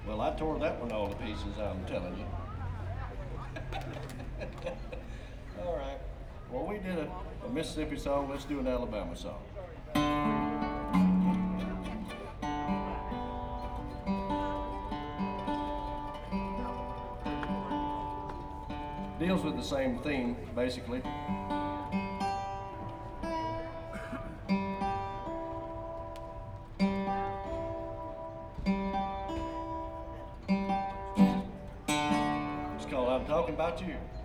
Well, I tore that one all to pieces, I'm telling you. All right. Well, we did a Mississippi song. Let's do an Alabama song. Deals with the same theme, basically. It's called I'm Talking About You.